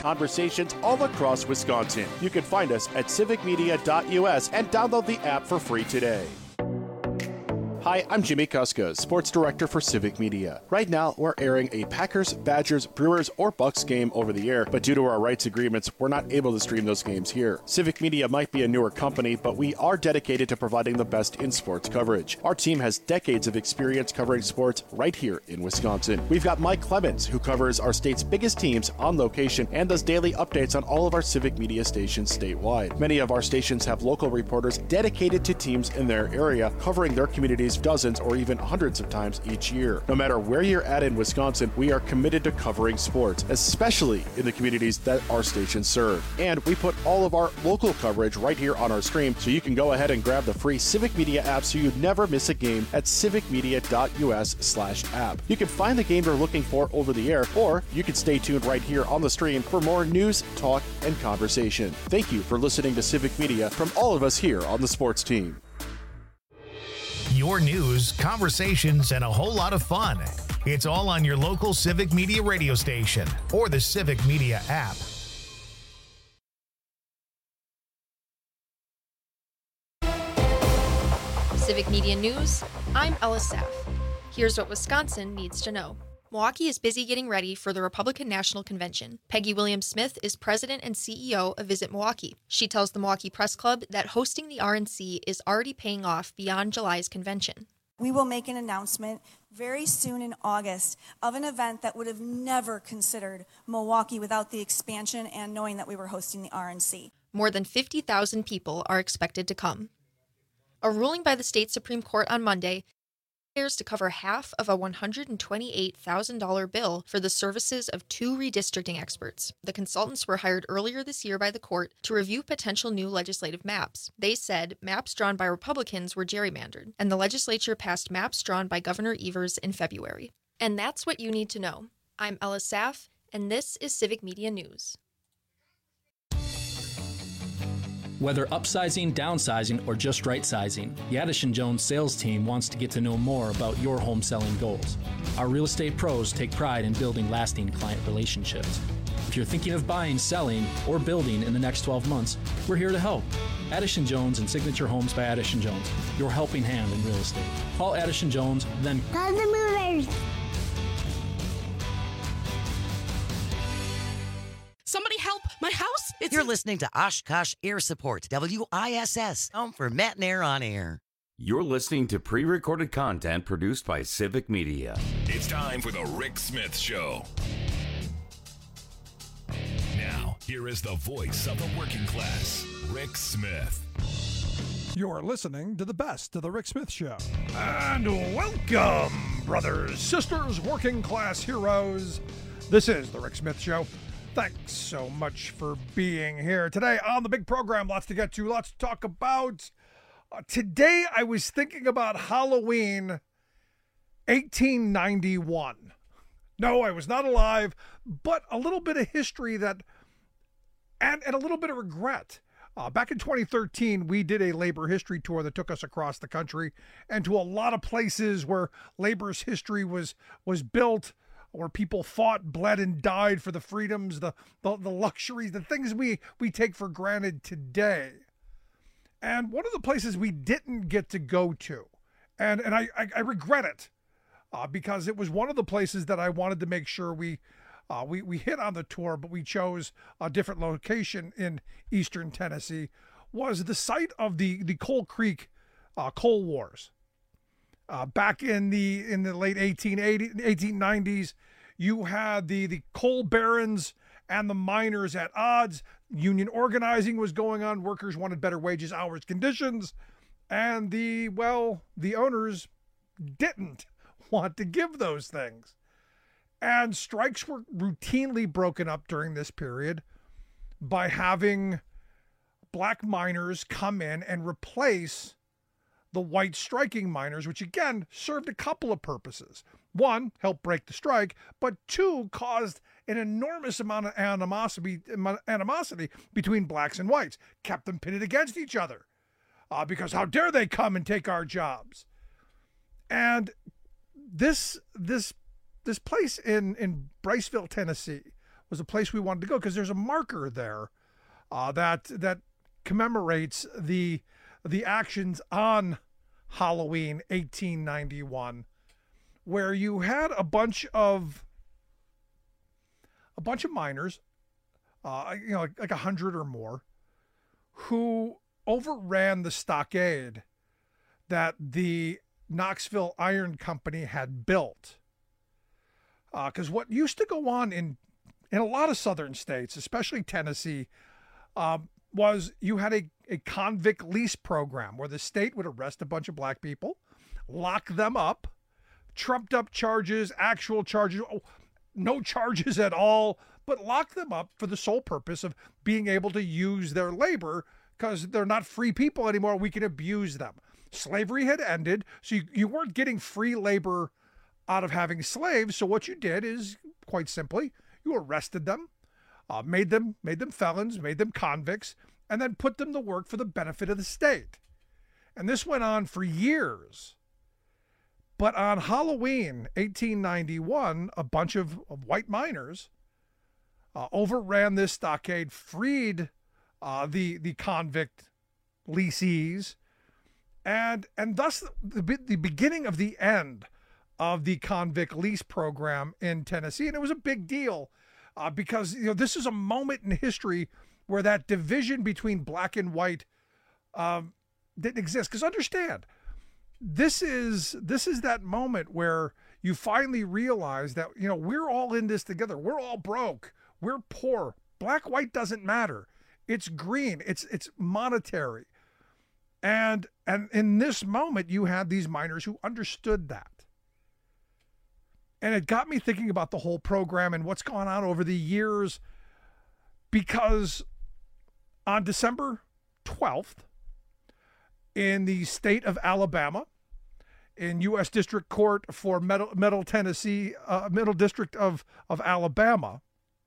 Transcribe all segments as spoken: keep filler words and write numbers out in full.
conversations all across Wisconsin. You can find us at civic media dot U S and download the app for free today. Hi, I'm Jimmy Kuska, Sports Director for Civic Media. Right now, we're airing a Packers, Badgers, Brewers, or Bucks game over the air, but due to our rights agreements, we're not able to stream those games here. Civic Media might be a newer company, but we are dedicated to providing the best in sports coverage. Our team has decades of experience covering sports right here in Wisconsin. We've got Mike Clemens, who covers our state's biggest teams on location and does daily updates on all of our Civic Media stations statewide. Many of our stations have local reporters dedicated to teams in their area, covering their communities dozens or even hundreds of times each year. No matter where you're at in Wisconsin, we are committed to covering sports, especially in the communities that our stations serve. And we put all of our local coverage right here on our stream, so you can go ahead and grab the free Civic Media app so you never miss a game at civic media dot U S slash app. You can find the game you're looking for over the air, or you can stay tuned right here on the stream for more news, talk, and conversation. Thank you for listening to Civic Media from all of us here on the sports team. Your news, conversations, and a whole lot of fun. It's all on your local Civic Media radio station or the Civic Media app. Civic Media News, I'm Ella Saff. Here's what Wisconsin needs to know. Milwaukee is busy getting ready for the Republican National Convention. Peggy Williams-Smith is president and C E O of Visit Milwaukee. She tells the Milwaukee Press Club that hosting the R N C is already paying off beyond July's convention. We will make an announcement very soon in August of an event that would have never considered Milwaukee without the expansion and knowing that we were hosting the R N C. More than fifty thousand people are expected to come. A ruling by the state Supreme Court on Monday to cover half of a one hundred twenty-eight thousand dollars bill for the services of two redistricting experts. The consultants were hired earlier this year by the court to review potential new legislative maps. They said maps drawn by Republicans were gerrymandered, and the legislature passed maps drawn by Governor Evers in February. And that's what you need to know. I'm Ella Saff, and this is Civic Media News. Whether upsizing, downsizing, or just right-sizing, the Addison Jones sales team wants to get to know more about your home selling goals. Our real estate pros take pride in building lasting client relationships. If you're thinking of buying, selling, or building in the next twelve months, we're here to help. Addison Jones and Signature Homes by Addison Jones, your helping hand in real estate. Call Addison Jones, then call the movers. Somebody help! My house! It's You're listening to Oshkosh Air Support, W I S S, home for Matt and Air on Air. You're listening to pre-recorded content produced by Civic Media. It's time for the Rick Smith Show. Now, here is the voice of the working class, Rick Smith. You're listening to the best of the Rick Smith Show. And welcome, brothers, sisters, working class heroes. This is the Rick Smith Show. Thanks so much for being here. Today on the big program, lots to get to, lots to talk about. Uh, today I was thinking about Halloween eighteen ninety-one. No, I was not alive, but a little bit of history that, and, and a little bit of regret. Uh, back in twenty thirteen, we did a labor history tour that took us across the country and to a lot of places where labor's history was was built, where people fought, bled, and died for the freedoms, the, the, the luxuries, the things we, we take for granted today. And one of the places we didn't get to go to, and, and I, I, I regret it, uh, because it was one of the places that I wanted to make sure we, uh, we, we hit on the tour, but we chose a different location in eastern Tennessee, was the site of the, the Coal Creek uh, coal wars. Uh, back in the in the late eighteen eighties, eighteen nineties, you had the, the coal barons and the miners at odds. Union organizing was going on. Workers wanted better wages, hours, conditions. And the, well, the owners didn't want to give those things. And strikes were routinely broken up during this period by having black miners come in and replace the white striking miners, which again served a couple of purposes. One, helped break the strike, but two, caused an enormous amount of animosity, animosity between blacks and whites, kept them pitted against each other, uh, because how dare they come and take our jobs? And this this this place in, in Briceville, Tennessee, was a place we wanted to go because there's a marker there uh, that that commemorates the the actions on Halloween eighteen ninety-one, where you had a bunch of a bunch of miners, uh, you know, like, like a hundred or more, who overran the stockade that the Knoxville Iron Company had built. Because uh, what used to go on in in a lot of southern states, especially Tennessee, um, was you had a, a convict lease program where the state would arrest a bunch of black people, lock them up, trumped up charges, actual charges, oh, no charges at all, but lock them up for the sole purpose of being able to use their labor because they're not free people anymore. We can abuse them. Slavery had ended, so you, you weren't getting free labor out of having slaves. So what you did is, quite simply, you arrested them, uh, made them made them felons, made them convicts, and then put them to work for the benefit of the state. And this went on for years. But on Halloween eighteen ninety-one, a bunch of, of white miners uh, overran this stockade, freed uh, the the convict leasees, and and thus the, the beginning of the end of the convict lease program in Tennessee. And it was a big deal uh, because, you know, this is a moment in history where that division between black and white um, didn't exist. Because understand, this is this is that moment where you finally realize that, you know, we're all in this together. We're all broke. We're poor. Black, white doesn't matter. It's green. It's it's monetary. And and in this moment, you had these miners who understood that. And it got me thinking about the whole program and what's gone on over the years, because on December twelfth, in the state of Alabama, in U S District Court for Middle, Middle Tennessee, uh, Middle District of, of Alabama,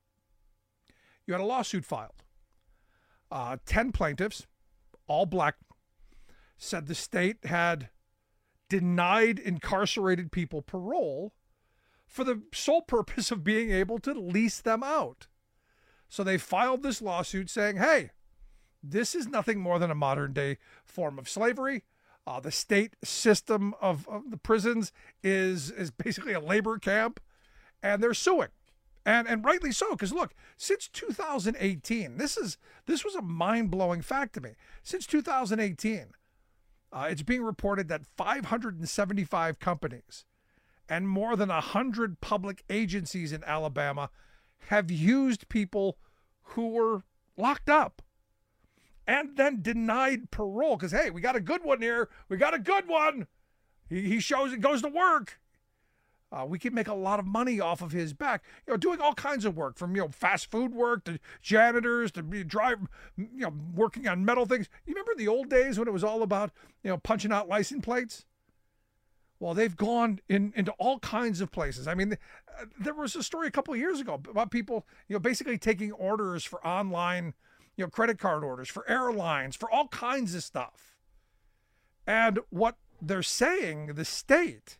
you had a lawsuit filed. Uh, ten plaintiffs, all black, said the state had denied incarcerated people parole for the sole purpose of being able to lease them out. So they filed this lawsuit saying, hey, this is nothing more than a modern day form of slavery. Uh, the state system of, of the prisons is, is basically a labor camp, and they're suing. And and rightly so, because look, since two thousand eighteen, this is this was a mind-blowing fact to me. Since two thousand eighteen, uh, it's being reported that five hundred seventy-five companies and more than one hundred public agencies in Alabama have used people who were locked up and then denied parole because, hey, we got a good one here. We got a good one. He, he shows it goes to work. Uh, we can make a lot of money off of his back, you know, doing all kinds of work, from, you know, fast food work to janitors to be drive, you know, working on metal things. You remember the old days when it was all about, you know, punching out license plates? Well, they've gone in, into all kinds of places. I mean, uh, there was a story a couple of years ago about people, you know, basically taking orders for online, you know, credit card orders, for airlines, for all kinds of stuff. And what they're saying, the state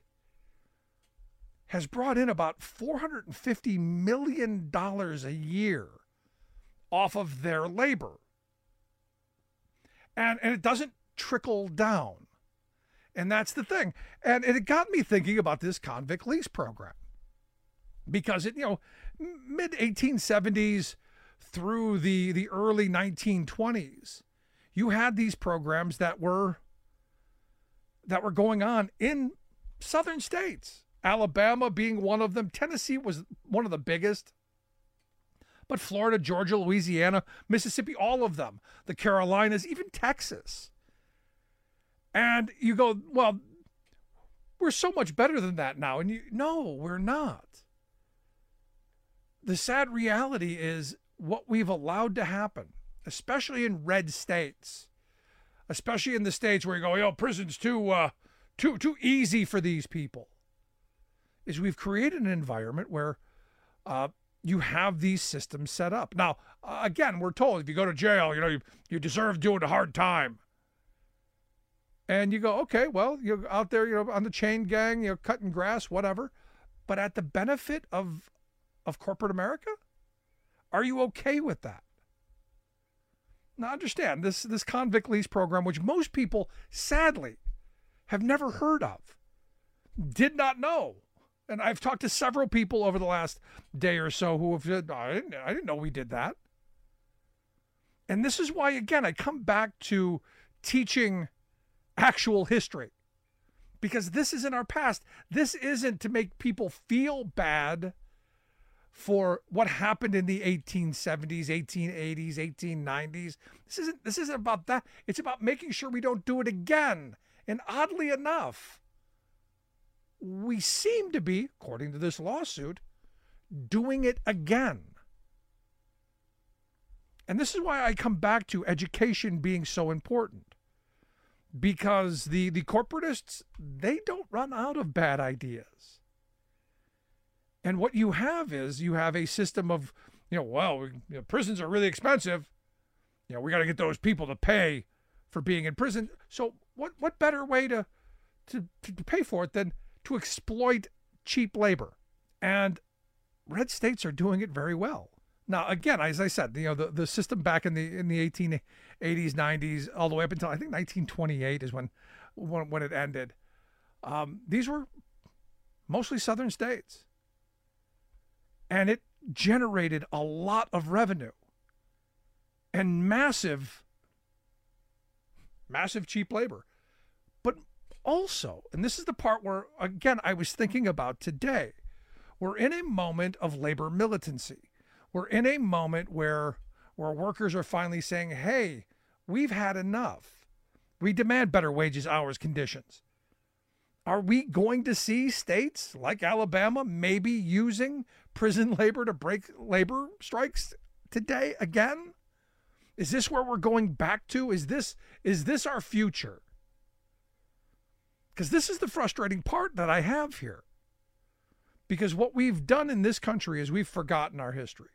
has brought in about four hundred fifty million dollars a year off of their labor. And, and it doesn't trickle down. And that's the thing. And it got me thinking about this convict lease program. Because, it, you know, mid eighteen seventies through the, the early nineteen twenties, you had these programs that were that were going on in southern states. Alabama being one of them. Tennessee was one of the biggest. But Florida, Georgia, Louisiana, Mississippi, all of them. The Carolinas, even Texas. And you go, well, we're so much better than that now. And you, no, we're not. The sad reality is what we've allowed to happen, especially in red states, especially in the states where you go, yo, prison's too, uh, too, too easy for these people, is we've created an environment where uh, you have these systems set up. Now, uh, again, we're told if you go to jail, you know, you, you deserve doing a hard time. And you go, okay, well, you're out there, you know, on the chain gang, you know, cutting grass, whatever. But at the benefit of of corporate America? Are you okay with that? Now understand, this, this convict lease program, which most people, sadly, have never heard of, did not know. And I've talked to several people over the last day or so who have said, I didn't, I didn't know we did that. And this is why, again, I come back to teaching actual history. Because this is in our past. This isn't to make people feel bad for what happened in the eighteen seventies, eighteen eighties, eighteen nineties. This isn't, this isn't about that. It's about making sure we don't do it again. And oddly enough, we seem to be, according to this lawsuit, doing it again. And this is why I come back to education being so important. Because the, the corporatists, they don't run out of bad ideas. And what you have is you have a system of, you know, well, we, you know, prisons are really expensive. You know, we got to get those people to pay for being in prison. So what, what better way to, to, to pay for it than to exploit cheap labor? And red states are doing it very well. Now, again, as I said, you know, the, the system back in the in the eighteen eighties, nineties, all the way up until I think nineteen twenty-eight is when when, when it ended. Um, these were mostly southern states. And it generated a lot of revenue and massive, massive cheap labor. But also, and this is the part where, again, I was thinking about today, we're in a moment of labor militancy. We're in a moment where, where workers are finally saying, hey, we've had enough. We demand better wages, hours, conditions. Are we going to see states like Alabama maybe using prison labor to break labor strikes today again? Is this where we're going back to? Is this, is this our future? Because this is the frustrating part that I have here. Because what we've done in this country is we've forgotten our history.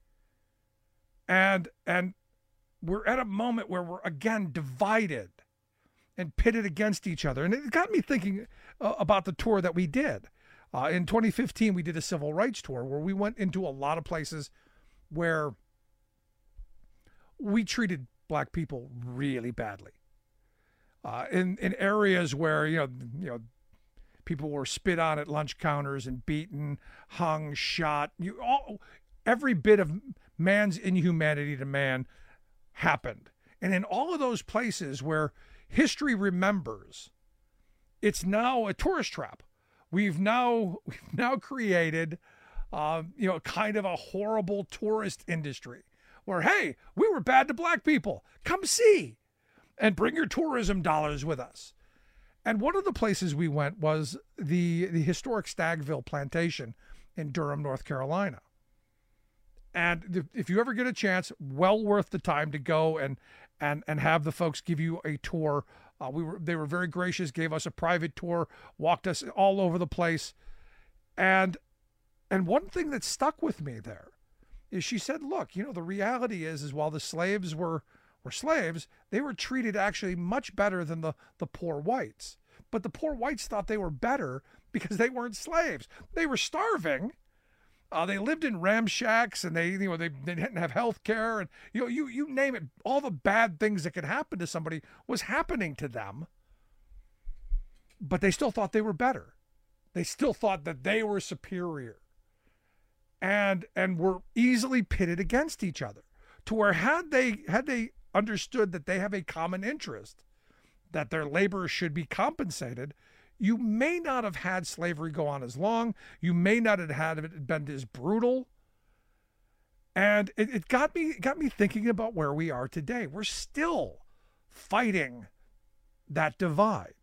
And and we're at a moment where we're, again, divided and pitted against each other. And it got me thinking uh, about the tour that we did. Uh, in twenty fifteen, we did a civil rights tour where we went into a lot of places where we treated black people really badly. Uh, in, in areas where, you know, you know, people were spit on at lunch counters and beaten, hung, shot. You all, every bit of man's inhumanity to man happened. And in all of those places where history remembers, it's now a tourist trap. We've now we've now created, uh, you know, kind of a horrible tourist industry where, hey, we were bad to black people. Come see and bring your tourism dollars with us. And one of the places we went was the, the historic Stagville Plantation in Durham, North Carolina. And if you ever get a chance, well worth the time to go and and and have the folks give you a tour. Uh, we were they were very gracious, gave us a private tour, walked us all over the place. And and one thing that stuck with me there is she said, look, you know, the reality is, is while the slaves were were slaves, they were treated actually much better than the, the poor whites. But the poor whites thought they were better because they weren't slaves. They were starving. Uh, they lived in ramshacks, and they, you know, they, they didn't have health care, and you know, you you name it. All the bad things that could happen to somebody was happening to them. But they still thought they were better. They still thought that they were superior, and and were easily pitted against each other. To where had they had they understood that they have a common interest, that their labor should be compensated, you may not have had slavery go on as long. You may not have had it been as brutal. And it, it got me got me thinking about where we are today. We're still fighting that divide.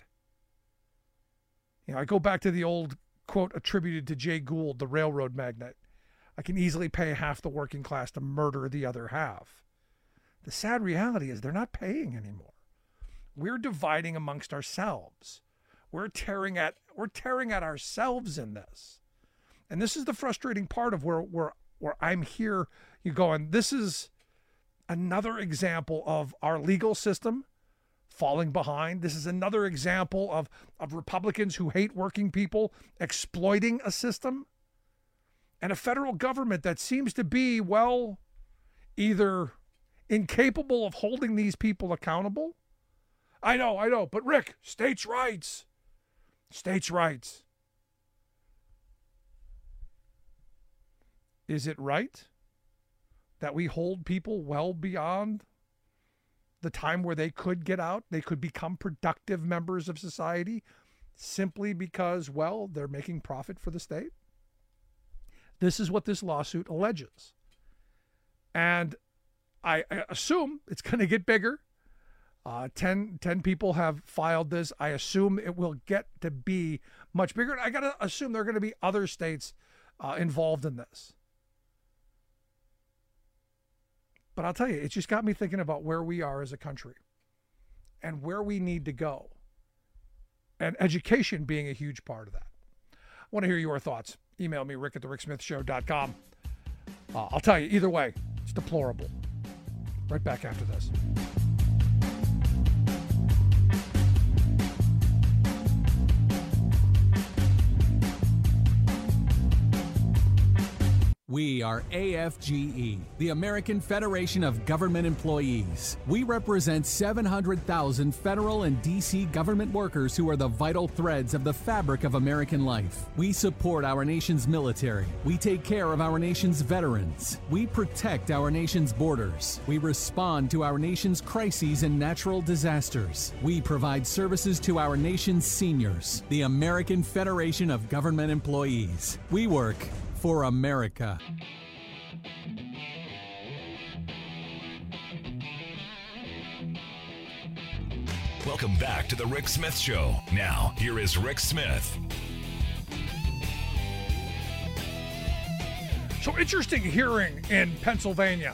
You know, I go back to the old quote attributed to Jay Gould, the railroad magnate. I can easily pay half the working class to murder the other half. The sad reality is they're not paying anymore. We're dividing amongst ourselves. We're tearing at we're tearing at ourselves in this. And this is the frustrating part of where where where I'm here. You going, this is another example of our legal system falling behind. This is another example of, of Republicans who hate working people exploiting a system. and a federal government that seems to be, well, either incapable of holding these people accountable. I know, I know, but Rick, states' rights. States' rights. Is it right that we hold people well beyond the time where they could get out, they could become productive members of society simply because, well, they're making profit for the state? This is what this lawsuit alleges. And I, I assume it's going to get bigger. Uh, ten, ten people have filed this. I assume it will get to be much bigger. And I got to assume there are going to be other states uh, involved in this. But I'll tell you, it just got me thinking about where we are as a country and where we need to go. And education being a huge part of that. I want to hear your thoughts. Email me, rick at the rick smith show dot com. Uh, I'll tell you, either way, it's deplorable. Right back after this. We are A F G E, the American Federation of Government Employees. We represent seven hundred thousand federal and D C government workers who are the vital threads of the fabric of American life. We support our nation's military. We take care of our nation's veterans. We protect our nation's borders. We respond to our nation's crises and natural disasters. We provide services to our nation's seniors. The American Federation of Government Employees. We work for America. Welcome back to the Rick Smith Show. Now, here is Rick Smith. So interesting hearing in Pennsylvania.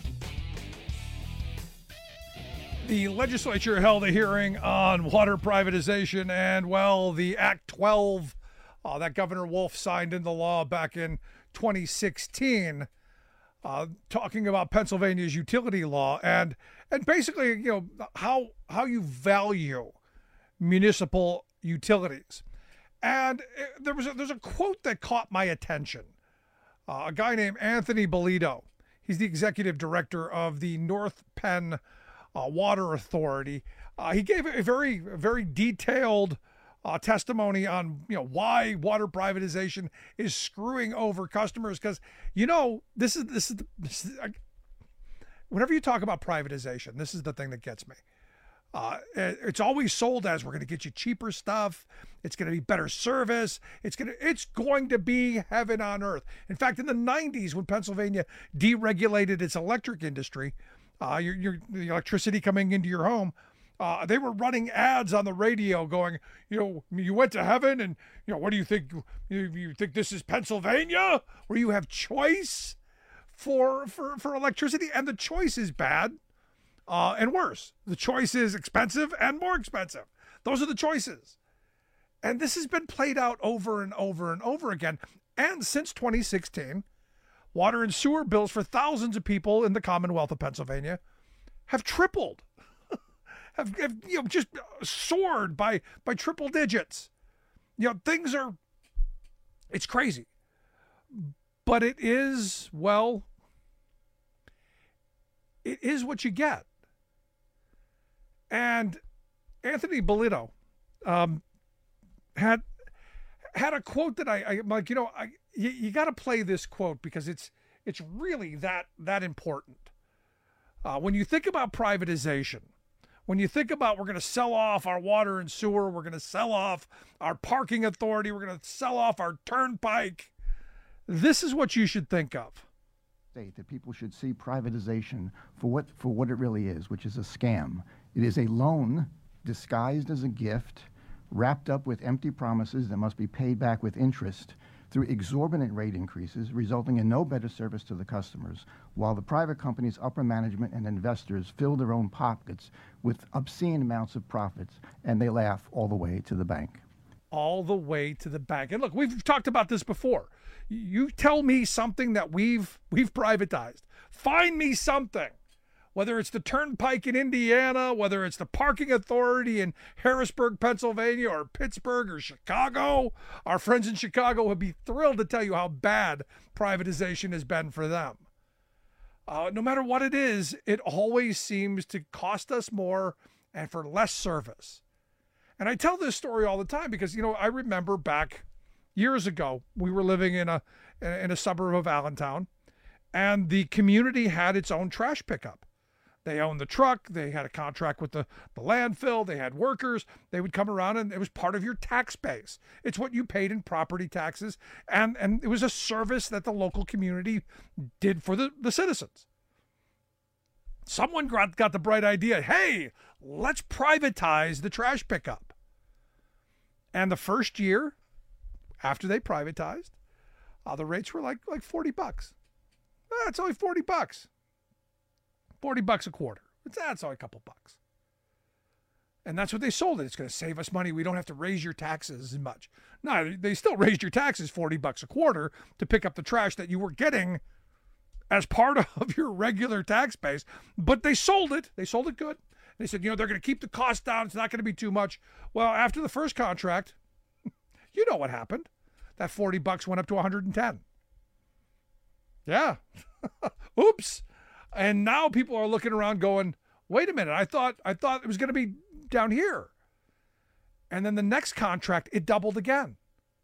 The legislature held a hearing on water privatization and, well, the Act twelve uh, that Governor Wolf signed into law back in twenty sixteen, uh, talking about Pennsylvania's utility law and and basically, you know, how how you value municipal utilities. And there was a, there's a quote that caught my attention. Uh, a guy named Anthony Bolito. He's the executive director of the North Penn uh, Water Authority. Uh, he gave a very very detailed Uh, testimony on, you know, why water privatization is screwing over customers. Because, you know, this is this is, this is uh, whenever you talk about privatization, this is the thing that gets me. Uh, it's always sold as we're going to get you cheaper stuff. It's going to be better service. It's going to it's going to be heaven on earth. In fact, in the nineties, when Pennsylvania deregulated its electric industry, uh, your, your the electricity coming into your home. Uh, they were running ads on the radio going, you know, you went to heaven and, you know, what do you think? You, you think this is Pennsylvania where you have choice for for, for electricity? And the choice is bad uh, and worse. The choice is expensive and more expensive. Those are the choices. And this has been played out over and over and over again. And since twenty sixteen, water and sewer bills for thousands of people in the Commonwealth of Pennsylvania have tripled. Have, have you know just soared by by triple digits. You know, things are it's crazy. But it is, well, it is what you get. And Anthony Bolito um, had had a quote that I, I I'm like, you know, I you, you got to play this quote because it's it's really that that important. Uh, when you think about privatization, when you think about we're going to sell off our water and sewer, we're going to sell off our parking authority, we're going to sell off our turnpike, this is what you should think of. That people should see privatization for what for what it really is, which is a scam. It is a loan disguised as a gift, wrapped up with empty promises that must be paid back with interest through exorbitant rate increases, resulting in no better service to the customers, while the private company's upper management and investors fill their own pockets with obscene amounts of profits, and they laugh all the way to the bank. All the way to the bank. And look, we've talked about this before. You tell me something that we've we've privatized. Find me something whether it's the Turnpike in Indiana, whether it's the Parking Authority in Harrisburg, Pennsylvania, or Pittsburgh or Chicago. Our friends in Chicago would be thrilled to tell you how bad privatization has been for them. Uh, no matter what it is, it always seems to cost us more and for less service. And I tell this story all the time because, you know, I remember back years ago, we were living in a in a suburb of Allentown, and the community had its own trash pickup. They owned the truck. They had a contract with the, the landfill. They had workers. They would come around, and it was part of your tax base. It's what you paid in property taxes, and, and it was a service that the local community did for the, the citizens. Someone got, got the bright idea, hey, let's privatize the trash pickup. And the first year after they privatized, uh, the rates were like, like forty bucks. Eh, it's only forty bucks. forty bucks a quarter. It's, that's only a couple bucks. And that's what they sold it. It's going to save us money. We don't have to raise your taxes as much. No, they still raised your taxes forty bucks a quarter to pick up the trash that you were getting as part of your regular tax base. But they sold it. They sold it good. They said, you know, they're going to keep the cost down. It's not going to be too much. Well, after the first contract, you know what happened. That forty bucks went up to one hundred ten. Yeah. Oops. And now people are looking around going, wait a minute, I thought I thought it was going to be down here. And then the next contract, it doubled again.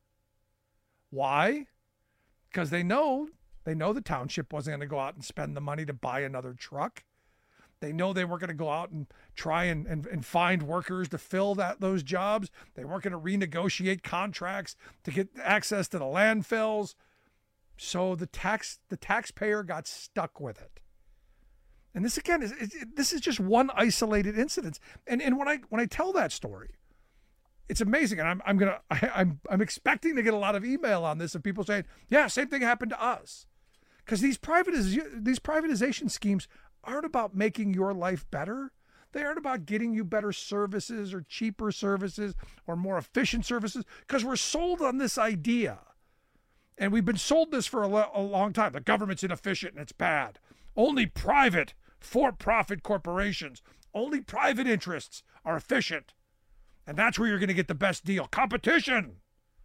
Why? Because they know, they know the township wasn't going to go out and spend the money to buy another truck. They know they weren't going to go out and try and, and, and find workers to fill that those jobs. They weren't going to renegotiate contracts to get access to the landfills. So the tax the taxpayer got stuck with it. And this again is it, this is just one isolated incident. And and when I when I tell that story, it's amazing. And I'm I'm gonna I, I'm I'm expecting to get a lot of email on this of people saying, yeah, same thing happened to us. Because these privatiz- these privatization schemes aren't about making your life better. They aren't about getting you better services or cheaper services or more efficient services, because we're sold on this idea. And we've been sold this for a, lo- a long time. The government's inefficient and it's bad. Only private, for-profit corporations, only private interests are efficient. And that's where you're going to get the best deal. Competition.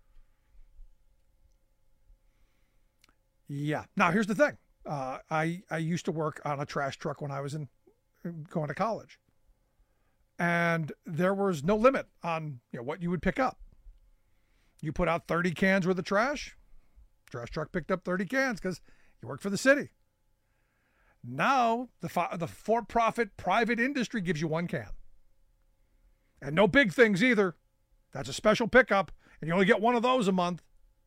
Yeah. Now, here's the thing. Uh, I, I used to work on a trash truck when I was in going to college. And there was no limit on, you know, what you would pick up. You put out thirty cans worth of trash. Trash truck picked up thirty cans because you work for the city. Now, the, the for-profit private industry gives you one can. And no big things either. That's a special pickup, and you only get one of those a month.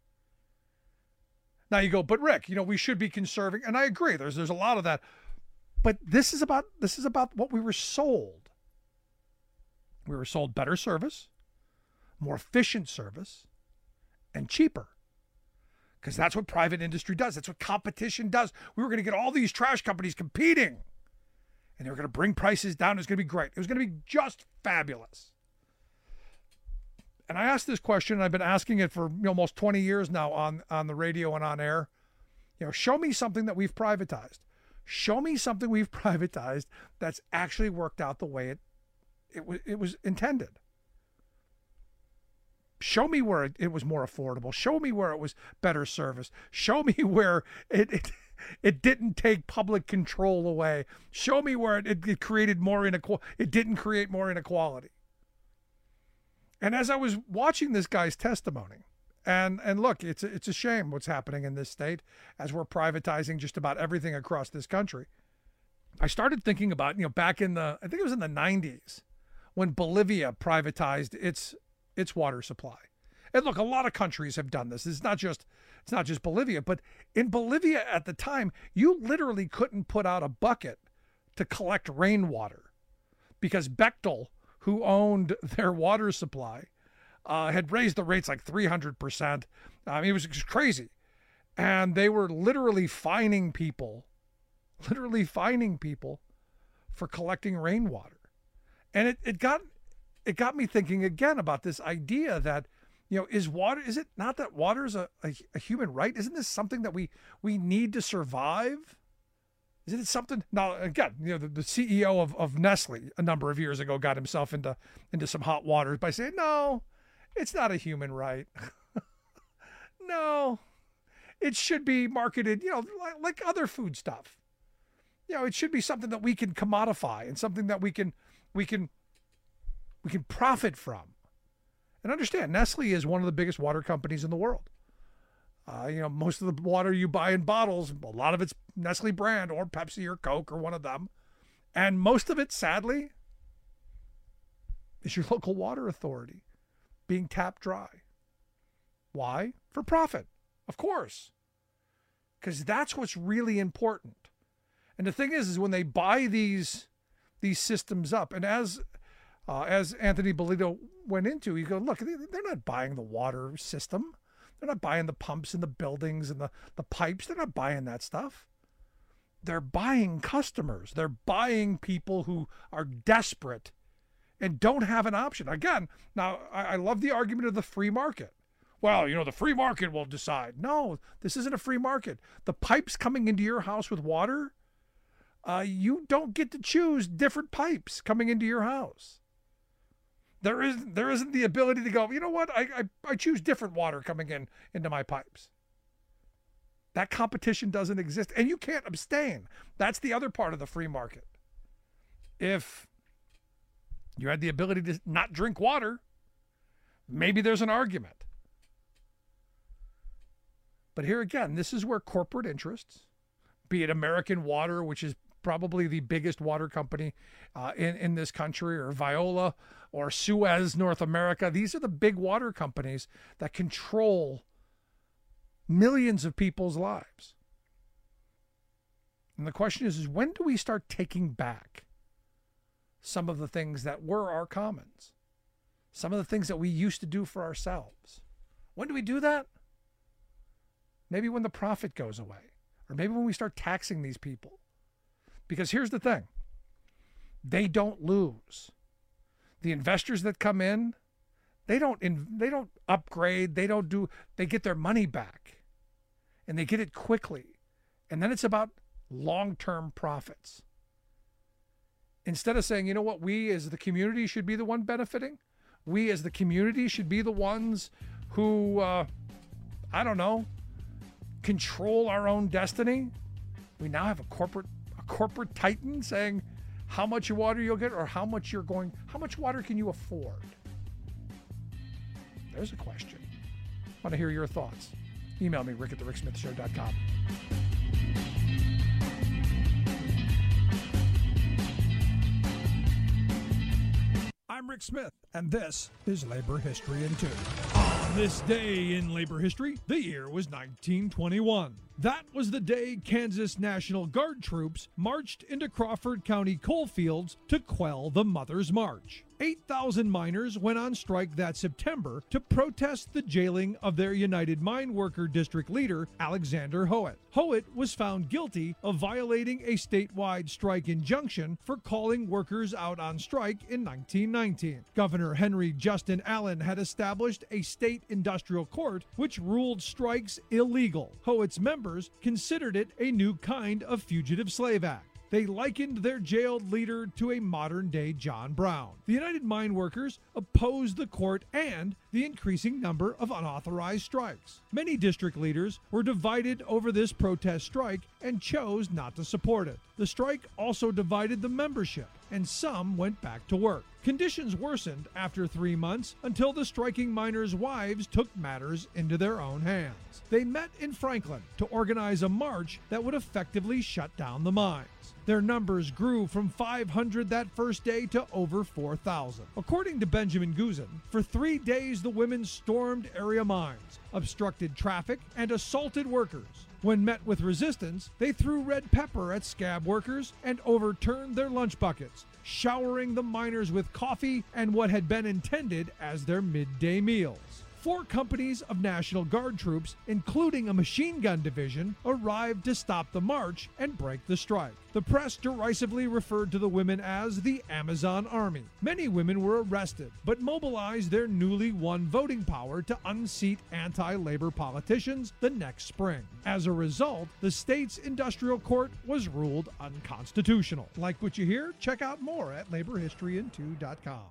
Now you go, but Rick, you know, we should be conserving, and I agree. There's there's a lot of that, but this is about this is about what we were sold. We were sold better service, more efficient service, and cheaper. Because that's what private industry does. That's what competition does. We were going to get all these trash companies competing, and they were going to bring prices down. It was going to be great. It was going to be just fabulous. And I asked this question, and I've been asking it for almost twenty years now on, on the radio and on air. You know, show me something that we've privatized. Show me something we've privatized that's actually worked out the way it it was it was intended. Show me where it, it was more affordable. Show me where it was better service. Show me where it it, it didn't take public control away. Show me where it, it, it created more inequality. It didn't create more inequality. And as I was watching this guy's testimony, and and look, it's a, it's a shame what's happening in this state as we're privatizing just about everything across this country. I started thinking about, you know, back in the, I think it was in the nineties, when Bolivia privatized its its water supply. And look, a lot of countries have done this. It's not just it's not just Bolivia, but in Bolivia at the time, you literally couldn't put out a bucket to collect rainwater because Bechtel, who owned their water supply, uh, had raised the rates like three hundred percent. I mean, it was just crazy. And they were literally fining people, literally fining people for collecting rainwater. And it, it got it got me thinking again about this idea that, you know, is water, is it not that water is a, a, a human right? Isn't this something that we, we need to survive? Isn't it something? Now, again, you know, the, the C E O of, of Nestle a number of years ago got himself into, into some hot waters by saying, no, it's not a human right. No, it should be marketed, you know, like, like other food stuff. You know, it should be something that we can commodify and something that we can, we can, we can profit from. And understand, Nestle is one of the biggest water companies in the world. Uh, you know, most of the water you buy in bottles, a lot of it's Nestle brand or Pepsi or Coke or one of them. And most of it, sadly, is your local water authority being tapped dry. Why? For profit, of course. Because that's what's really important. And the thing is, is when they buy these these systems up, and as uh, as Anthony Bolito went into, you go, look, they're not buying the water system. They're not buying the pumps and the buildings and the, the pipes. They're not buying that stuff. They're buying customers. They're buying people who are desperate and don't have an option. Again, now, I, I love the argument of the free market. Well, you know, the free market will decide. No, this isn't a free market. The pipes coming into your house with water, uh, you don't get to choose different pipes coming into your house. There is there isn't the ability to go, you know what, I, I I choose different water coming in into my pipes. That competition doesn't exist, and you can't abstain. That's the other part of the free market. If you had the ability to not drink water, maybe there's an argument. But here again, this is where corporate interests, be it American Water, which is probably the biggest water company uh, in, in this country, or Viola, or Suez North America. These are the big water companies that control millions of people's lives. And the question is, is when do we start taking back some of the things that were our commons? Some of the things that we used to do for ourselves? When do we do that? Maybe when the profit goes away, or maybe when we start taxing these people. Because here's the thing, they don't lose. The investors that come in, they don't in, they don't upgrade, they don't do, they get their money back, and they get it quickly. And then it's about long-term profits. Instead of saying, you know what, we as the community should be the one benefiting, we as the community should be the ones who, uh, I don't know, control our own destiny. We now have a corporate corporate titan saying how much water you'll get, or how much you're going, how much water can you afford? There's a question. I want to hear your thoughts. Email me, rick at the rick smith show dot com. I'm Rick Smith, and this is Labor History in Two. On this day in labor history, the year was nineteen twenty-one. That was the day Kansas National Guard troops marched into Crawford County coalfields to quell the Mother's March. eight thousand miners went on strike that September to protest the jailing of their United Mine Worker District leader, Alexander Howitt. Howitt was found guilty of violating a statewide strike injunction for calling workers out on strike in nineteen nineteen. Governor Henry Justin Allen had established a state industrial court which ruled strikes illegal. Howitt's members considered it a new kind of fugitive slave act. They likened their jailed leader to a modern-day John Brown. The United Mine Workers opposed the court and the increasing number of unauthorized strikes. Many district leaders were divided over this protest strike and chose not to support it. The strike also divided the membership, and some went back to work. Conditions worsened after three months until the striking miners' wives took matters into their own hands. They met in Franklin to organize a march that would effectively shut down the mines. Their numbers grew from five hundred that first day to over four thousand. According to Benjamin Guzin, for three days the women stormed area mines, obstructed traffic, and assaulted workers. When met with resistance, they threw red pepper at scab workers and overturned their lunch buckets, showering the miners with coffee and what had been intended as their midday meals. four companies of National Guard troops, including a machine gun division, arrived to stop the march and break the strike. The press derisively referred to the women as the Amazon Army. Many women were arrested, but mobilized their newly won voting power to unseat anti-labor politicians the next spring. As a result, the state's industrial court was ruled unconstitutional. Like what you hear? Check out more at labor history in two dot com.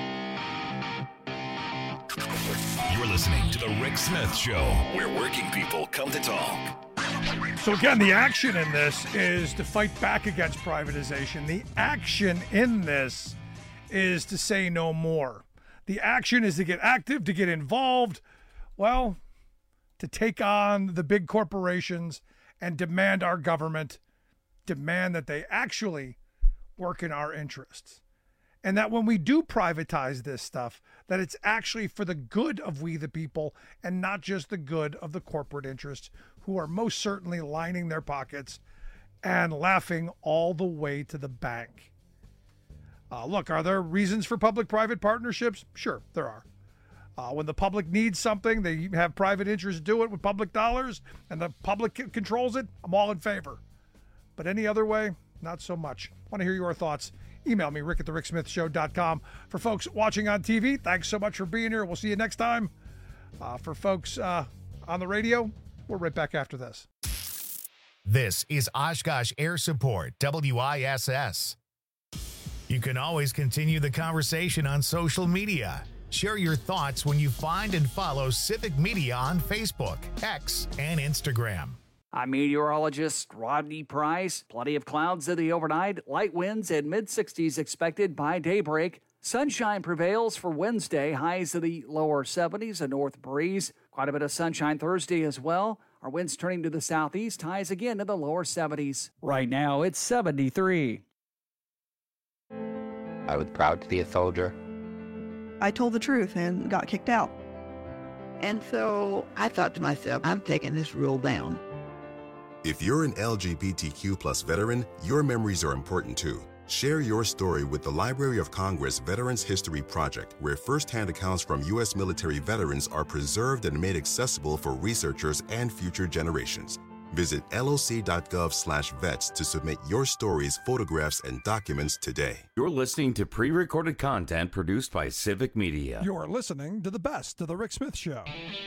You're listening to The Rick Smith Show, where working people come to talk. So again, the action in this is to fight back against privatization. The action in this is to say no more. The action is to get active, to get involved, well, to take on the big corporations and demand our government, demand that they actually work in our interests. And that when we do privatize this stuff, that it's actually for the good of we the people and not just the good of the corporate interests who are most certainly lining their pockets and laughing all the way to the bank. Uh, look, are there reasons for public-private partnerships? Sure, there are. Uh, when the public needs something, they have private interests do it with public dollars, and the public c- controls it, I'm all in favor. But any other way, not so much. I want to hear your thoughts. Email me, rick at the rick smith show dot com. For folks watching on T V, thanks so much for being here. We'll see you next time. Uh, for folks uh, on the radio, we're right back after this. This is Oshkosh Air Support, W I S S. You can always continue the conversation on social media. Share your thoughts when you find and follow Civic Media on Facebook, X, and Instagram. I'm meteorologist Rodney Price. Plenty of clouds in the overnight, light winds and mid sixties expected by daybreak. Sunshine prevails for Wednesday, highs in the lower seventies, a north breeze. Quite a bit of sunshine Thursday as well. Our winds turning to the southeast, highs again in the lower seventies. Right now, it's seventy-three. I was proud to be a soldier. I told the truth and got kicked out. And so I thought to myself, I'm taking this rule down. If you're an L G B T Q plus veteran, your memories are important too. Share your story with the Library of Congress Veterans History Project, where firsthand accounts from U S military veterans are preserved and made accessible for researchers and future generations. Visit loc.gov slash vets to submit your stories, photographs, and documents today. You're listening to pre-recorded content produced by Civic Media. You're listening to the best of The Rick Smith Show.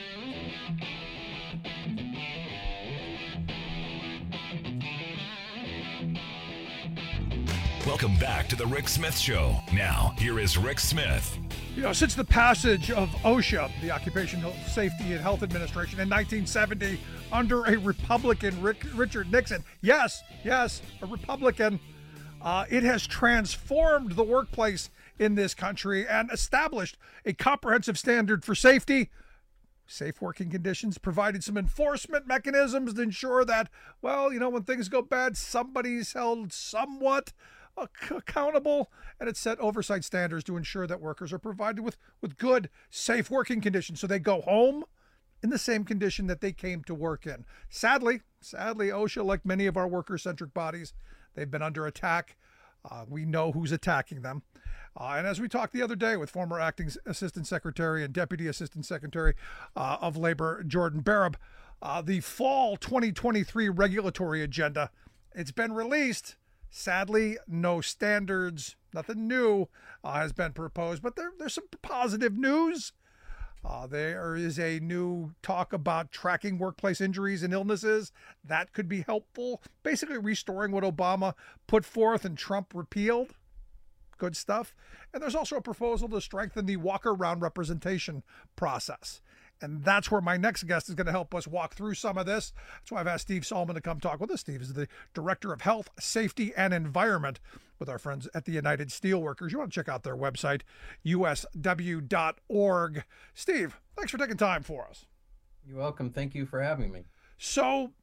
Welcome back to The Rick Smith Show. Now, here is Rick Smith. You know, since the passage of OSHA, the Occupational Safety and Health Administration, in nineteen seventy, under a Republican, Rick, Richard Nixon, yes, yes, a Republican, uh, it has transformed the workplace in this country and established a comprehensive standard for safety, safe working conditions, provided some enforcement mechanisms to ensure that, well, you know, when things go bad, somebody's held somewhat accountable, and it set oversight standards to ensure that workers are provided with, with good, safe working conditions so they go home in the same condition that they came to work in. Sadly, sadly, OSHA, like many of our worker-centric bodies, they've been under attack. Uh, we know who's attacking them. Uh, and as we talked the other day with former Acting Assistant Secretary and Deputy Assistant Secretary uh, of Labor, Jordan Barab, uh, the fall twenty twenty-three regulatory agenda, it's been released. Sadly, no standards, nothing new uh, has been proposed, but there, there's some positive news. Uh, there is a new talk about tracking workplace injuries and illnesses. That could be helpful. Basically restoring what Obama put forth and Trump repealed. Good stuff. And there's also a proposal to strengthen the walk-around representation process. And that's where my next guest is going to help us walk through some of this. That's why I've asked Steve Solomon to come talk with us. Steve is the Director of Health, Safety, and Environment with our friends at the United Steelworkers. You want to check out their website, U S W dot org. Steve, thanks for taking time for us. You're welcome. Thank you for having me. So,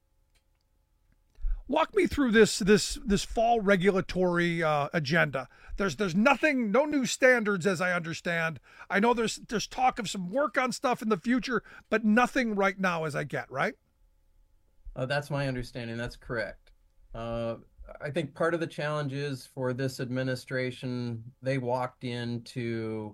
walk me through this this this fall regulatory uh, agenda. There's there's nothing, no new standards as I understand. I know there's there's talk of some work on stuff in the future, but nothing right now as I get, right? Uh, that's my understanding. That's correct. Uh, I think part of the challenge is for this administration, they walked into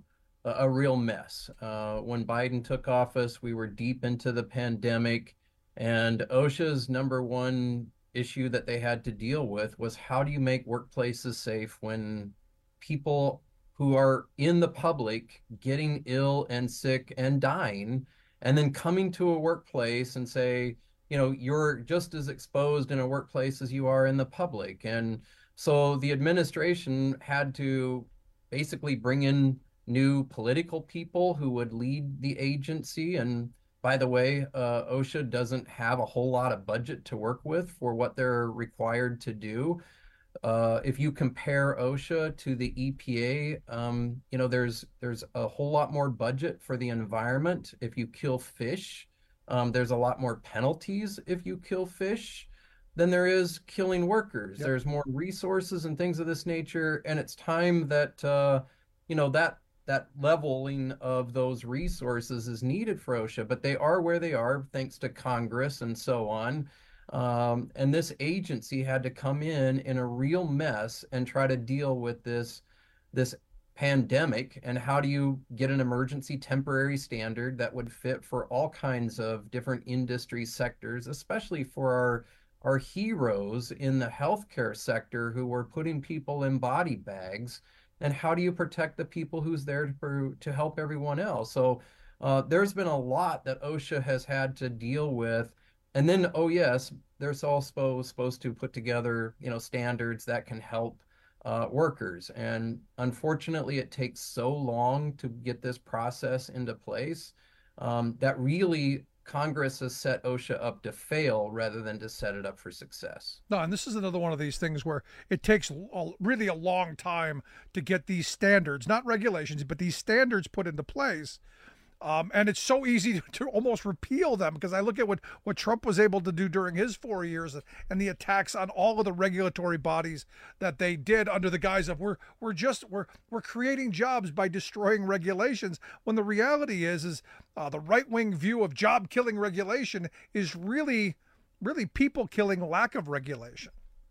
a, a real mess. Uh, when Biden took office, we were deep into the pandemic, and OSHA's number one issue that they had to deal with was how do you make workplaces safe when people who are in the public getting ill and sick and dying, and then coming to a workplace and say, you know, you're just as exposed in a workplace as you are in the public. And so the administration had to basically bring in new political people who would lead the agency. And by the way, uh, OSHA doesn't have a whole lot of budget to work with for what they're required to do. Uh, if you compare OSHA to the E P A, um, you know, there's there's a whole lot more budget for the environment. If you kill fish, um, there's a lot more penalties if you kill fish than there is killing workers. Yep. There's more resources and things of this nature, and it's time that uh, you know that that leveling of those resources is needed for OSHA. But they are where they are thanks to Congress and so on. Um, and this agency had to come in in a real mess and try to deal with this this pandemic. And how do you get an emergency temporary standard that would fit for all kinds of different industry sectors, especially for our our heroes in the healthcare sector who were putting people in body bags? And how do you protect the people who's there to, to help everyone else? So uh, there's been a lot that OSHA has had to deal with. And then, oh yes, they're also supposed to put together, you know, standards that can help uh, workers. And unfortunately, it takes so long to get this process into place um, that really Congress has set OSHA up to fail rather than to set it up for success. No, and this is another one of these things where it takes a, really a long time to get these standards, not regulations, but these standards put into place. Um, and it's so easy to, to almost repeal them, because I look at what, what Trump was able to do during his four years and the attacks on all of the regulatory bodies that they did under the guise of we're we're just we're we're creating jobs by destroying regulations. When the reality is is uh, the right-wing view of job-killing regulation is really really people-killing lack of regulation.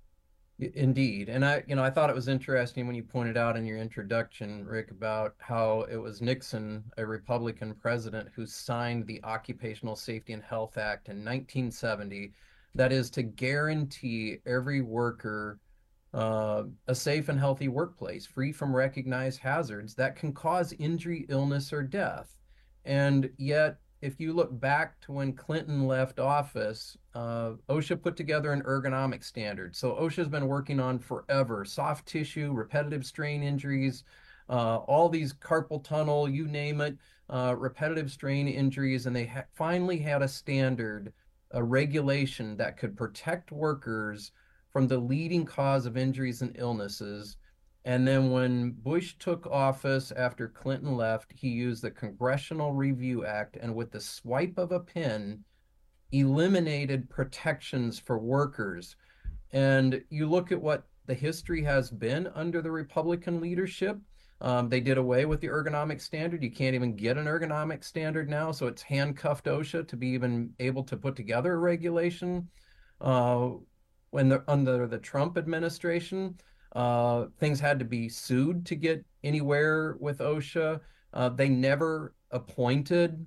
Indeed. And I, you know, I thought it was interesting when you pointed out in your introduction, Rick, about how it was Nixon, a Republican president, who signed the Occupational Safety and Health Act in nineteen seventy. That is to guarantee every worker uh, a safe and healthy workplace, free from recognized hazards that can cause injury, illness, or death. And yet, if you look back to when Clinton left office, uh, OSHA put together an ergonomic standard. So OSHA's been working on forever, soft tissue, repetitive strain injuries, uh, all these carpal tunnel, you name it, uh, repetitive strain injuries. And they ha- finally had a standard, a regulation that could protect workers from the leading cause of injuries and illnesses. And then when Bush took office after Clinton left, he used the Congressional Review Act, and with the swipe of a pen, eliminated protections for workers. And you look at what the history has been under the Republican leadership. Um, they did away with the ergonomic standard. You can't even get an ergonomic standard now, so it's handcuffed OSHA to be even able to put together a regulation. Uh, when they're under the Trump administration, Uh, things had to be sued to get anywhere with OSHA. Uh, they never appointed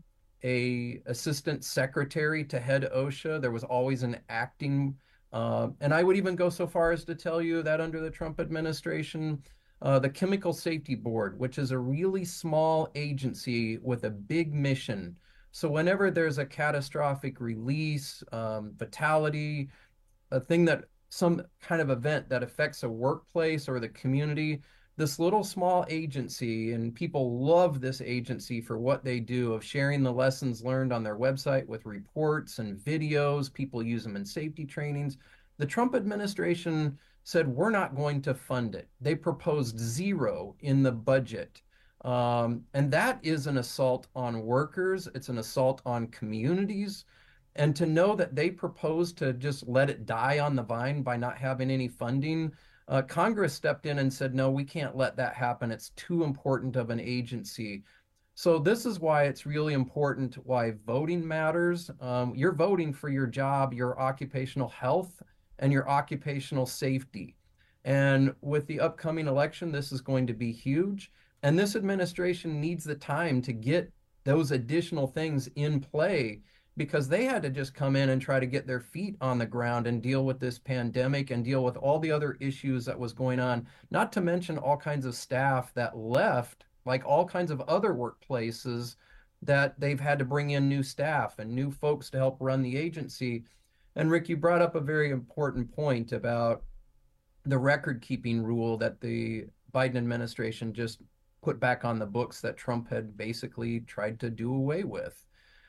a assistant secretary to head OSHA. There was always an acting, uh, and I would even go so far as to tell you that under the Trump administration, uh, the Chemical Safety Board, which is a really small agency with a big mission. So whenever there's a catastrophic release, um, fatality, a thing that some kind of event that affects a workplace or the community, this little small agency, and people love this agency for what they do of sharing the lessons learned on their website with reports and videos. People use them in safety trainings. The Trump administration said, we're not going to fund it. They proposed zero in the budget. Um, and that is an assault on workers. It's an assault on communities. And to know that they proposed to just let it die on the vine by not having any funding, uh, Congress stepped in and said, no, we can't let that happen. It's too important of an agency. So this is why it's really important, why voting matters. Um, you're voting for your job, your occupational health, and your occupational safety. And with the upcoming election, this is going to be huge. And this administration needs the time to get those additional things in play, because they had to just come in and try to get their feet on the ground and deal with this pandemic and deal with all the other issues that was going on, not to mention all kinds of staff that left, like all kinds of other workplaces that they've had to bring in new staff and new folks to help run the agency. And Rick, you brought up a very important point about the record-keeping rule that the Biden administration just put back on the books that Trump had basically tried to do away with.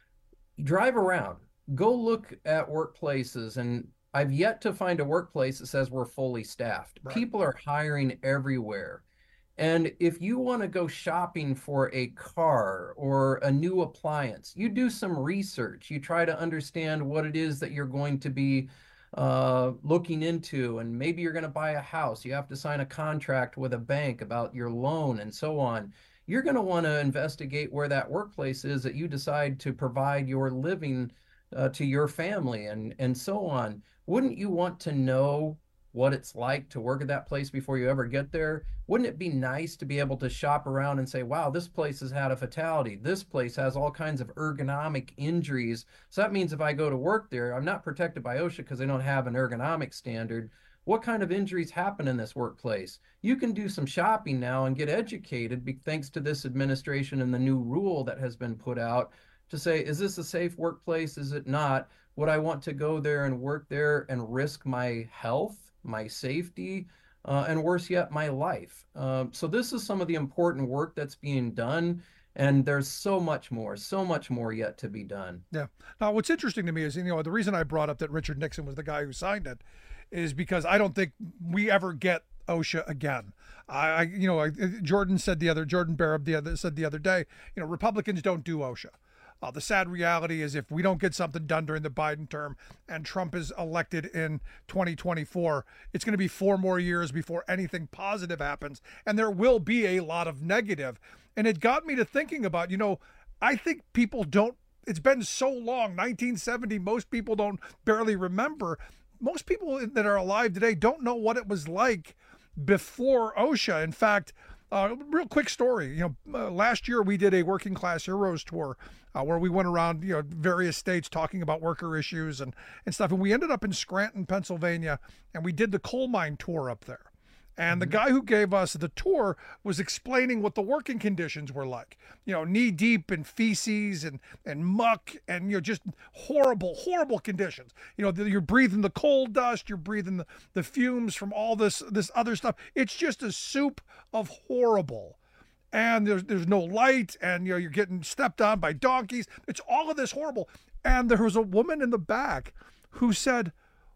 Drive around, go look at workplaces, and I've yet to find a workplace that says we're fully staffed. Right. People are hiring everywhere. And if you want to go shopping for a car or a new appliance, you do some research. You try to understand what it is that you're going to be uh, looking into, and maybe you're going to buy a house. You have to sign a contract with a bank about your loan and so on. You're going to want to investigate where that workplace is that you decide to provide your living uh, to your family and, and so on. Wouldn't you want to know what it's like to work at that place before you ever get there? Wouldn't it be nice to be able to shop around and say, wow, this place has had a fatality. This place has all kinds of ergonomic injuries. So that means if I go to work there, I'm not protected by OSHA because they don't have an ergonomic standard. What kind of injuries happen in this workplace? You can do some shopping now and get educated thanks to this administration and the new rule that has been put out to say, is this a safe workplace? Is it not? Would I want to go there and work there and risk my health, my safety, uh, and worse yet, my life? Um, so this is some of the important work that's being done. And there's so much more, so much more yet to be done. Yeah. Now, what's interesting to me is, you know, the reason I brought up that Richard Nixon was the guy who signed it is because I don't think we ever get OSHA again. I, I you know, I, Jordan said the other, Jordan Barab the other said the other day, you know, Republicans don't do OSHA. Uh, the sad reality is if we don't get something done during the Biden term and Trump is elected in twenty twenty-four, it's going to be four more years before anything positive happens. And there will be a lot of negative. And it got me to thinking about, you know, I think people don't, it's been so long, nineteen seventy, most people don't barely remember. Most people that are alive today don't know what it was like before OSHA. In fact, uh, real quick story, you know, uh, last year we did a Working Class Heroes tour uh, where we went around, you know, various states talking about worker issues and, and stuff. And we ended up in Scranton, Pennsylvania, and we did the coal mine tour up there. And the guy who gave us the tour was explaining what the working conditions were like, you know, knee deep in feces and, and muck and, you know, just horrible, horrible conditions. You know, you're breathing the coal dust, you're breathing the, the fumes from all this, this other stuff. It's just a soup of horrible. And there's, there's no light and, you know, you're getting stepped on by donkeys. It's all of this horrible. And there was a woman in the back who said,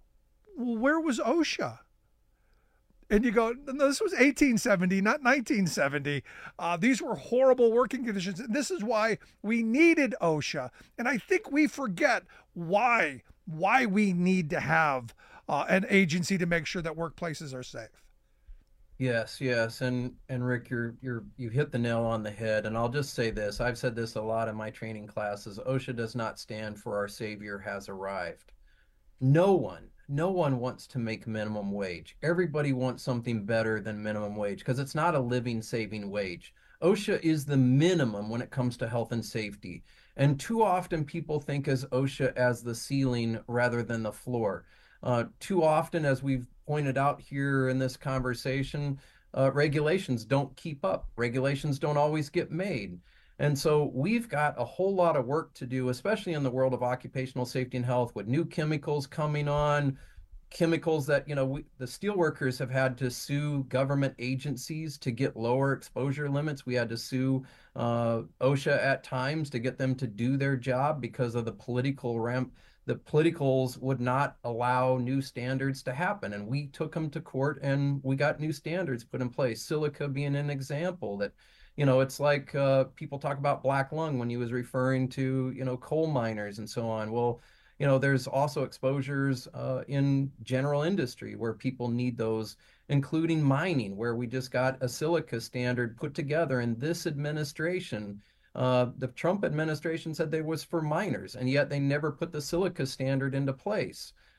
well, where was OSHA? And you go, no, this was eighteen seventy, not nineteen seventy. Uh, these were horrible working conditions. And this is why we needed OSHA. And I think we forget why, why we need to have uh, an agency to make sure that workplaces are safe. Yes, yes. And, and Rick, you're, you're, you hit the nail on the head. And I'll just say this. I've said this a lot in my training classes. OSHA does not stand for our savior has arrived. No one. No one wants to make minimum wage. Everybody wants something better than minimum wage because it's not a living saving wage. OSHA is the minimum when it comes to health and safety. And too often people think as OSHA as the ceiling rather than the floor. Uh, too often, as we've pointed out here in this conversation, uh, regulations don't keep up. Regulations don't always get made. And so we've got a whole lot of work to do, especially in the world of occupational safety and health with new chemicals coming on, chemicals that, you know, we, the steelworkers have had to sue government agencies to get lower exposure limits. We had to sue uh, OSHA at times to get them to do their job because of the political ramp. The politicals would not allow new standards to happen. And we took them to court and we got new standards put in place. Silica being an example that, you know, it's like uh, people talk about black lung when he was referring to, you know, coal miners and so on. Well, you know, there's also exposures uh, in general industry where people need those, including mining, where we just got a silica standard put together in this administration. Uh, the Trump administration said they was for miners, and yet they never put the silica standard into place.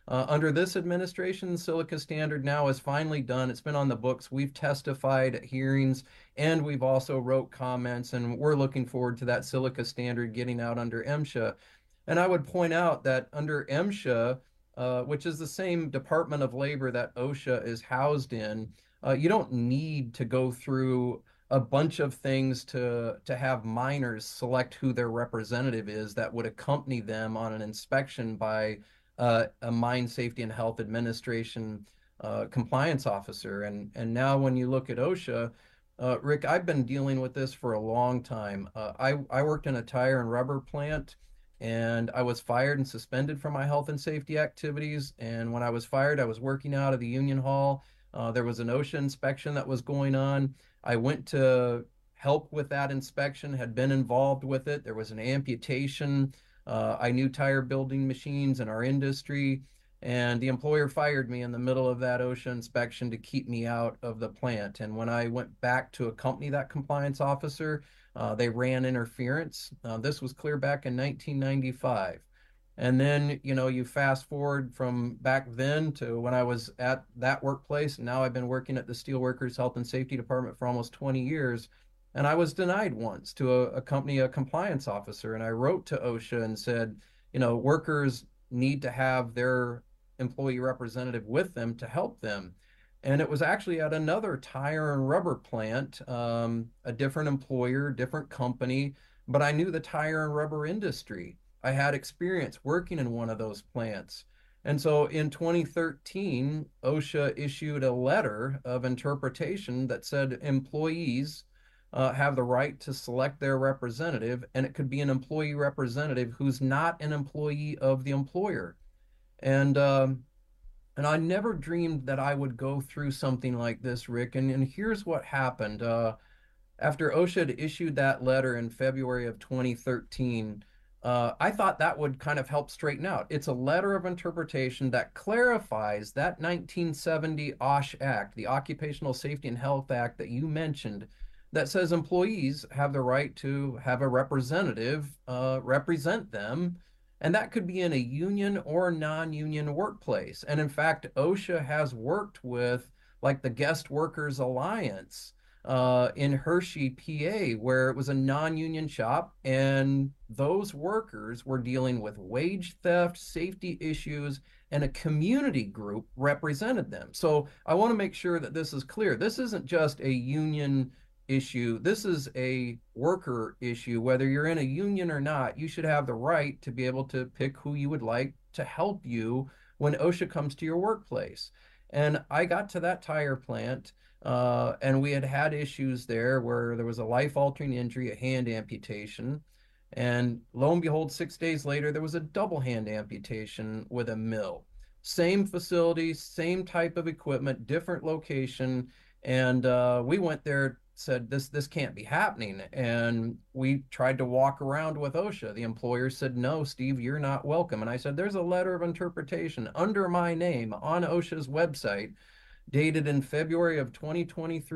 Uh, under this administration, Silica Standard now is finally done. It's been on the books. We've testified at hearings, and we've also wrote comments, and we're looking forward to that Silica Standard getting out under MSHA. And I would point out that under MSHA, uh, which is the same Department of Labor that OSHA is housed in, uh, you don't need to go through a bunch of things to to have miners select who their representative is that would accompany them on an inspection by uh, a Mine Safety and Health Administration uh, compliance officer. And and now when you look at OSHA, uh, Rick, I've been dealing with this for a long time. Uh, I, I worked in a tire and rubber plant, and I was fired and suspended from my health and safety activities. And when I was fired, I was working out of the union hall. Uh, there was an OSHA inspection that was going on. I went to help with that inspection, had been involved with it. There was an amputation. Uh, I knew tire building machines in our industry, and the employer fired me in the middle of that OSHA inspection to keep me out of the plant. And when I went back to accompany that compliance officer, uh, they ran interference. Uh, this was clear back in nineteen ninety-five. And then, you know, you fast forward from back then to when I was at that workplace. Now I've been working at the Steelworkers Health and Safety Department for almost twenty years. And I was denied once to a, accompany a compliance officer. And I wrote to OSHA and said, you know, workers need to have their employee representative with them to help them. And it was actually at another tire and rubber plant, um, a different employer, different company, but I knew the tire and rubber industry. I had experience working in one of those plants. And so in twenty thirteen, OSHA issued a letter of interpretation that said employees uh, have the right to select their representative, and it could be an employee representative who's not an employee of the employer. And um, and I never dreamed that I would go through something like this, Rick. And, and here's what happened. Uh, after OSHA had issued that letter in February of twenty thirteen, Uh, I thought that would kind of help straighten out. It's a letter of interpretation that clarifies that nineteen seventy OSH Act, the Occupational Safety and Health Act that you mentioned, that says employees have the right to have a representative uh, represent them. And that could be in a union or non-union workplace. And in fact, OSHA has worked with like the Guest Workers Alliance uh, in Hershey, P A, where it was a non-union shop, and those workers were dealing with wage theft, safety issues, and a community group represented them. So I want to make sure that this is clear. This isn't just a union issue. This is a worker issue. Whether you're in a union or not, you should have the right to be able to pick who you would like to help you when OSHA comes to your workplace. And I got to that tire plant, uh, and we had had issues there where there was a life-altering injury, a hand amputation. And lo and behold, six days later, there was a double hand amputation with a mill. Same facility, same type of equipment, different location. And uh, we went there, said, this this can't be happening. And we tried to walk around with OSHA. The employer said, no, Steve, you're not welcome. And I said, there's a letter of interpretation under my name on OSHA's website, dated in February of twenty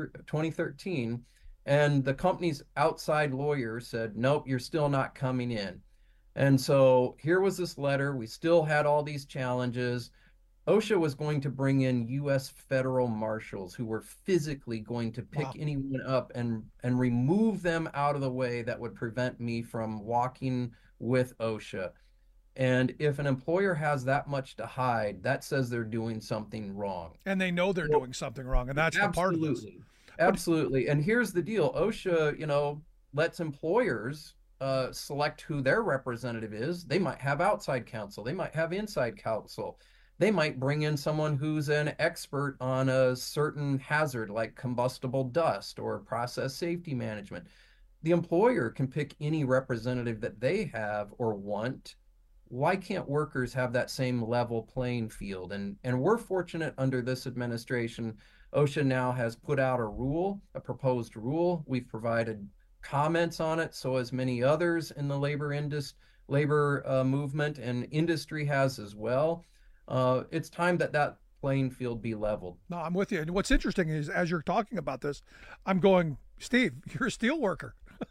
thirteen. And the company's outside lawyer said, nope, you're still not coming in. And so here was this letter. We still had all these challenges. OSHA was going to bring in U S federal marshals who were physically going to pick wow. anyone up and, and remove them out of the way that would prevent me from walking with OSHA. And if an employer has that much to hide, that says they're doing something wrong. And they know they're well, doing something wrong, and that's the part of this. Absolutely. And here's the deal. OSHA, you know, lets employers uh, select who their representative is. They might have outside counsel. They might have inside counsel. They might bring in someone who's an expert on a certain hazard like combustible dust or process safety management. The employer can pick any representative that they have or want. Why can't workers have that same level playing field? And, and we're fortunate under this administration. OSHA now has put out a rule, a proposed rule. We've provided comments on it, so as many others in the labor indus- labor uh, movement and industry has as well. Uh, it's time that that playing field be leveled. No, I'm with you. And what's interesting is, as you're talking about this, I'm going, Steve, you're a steel worker.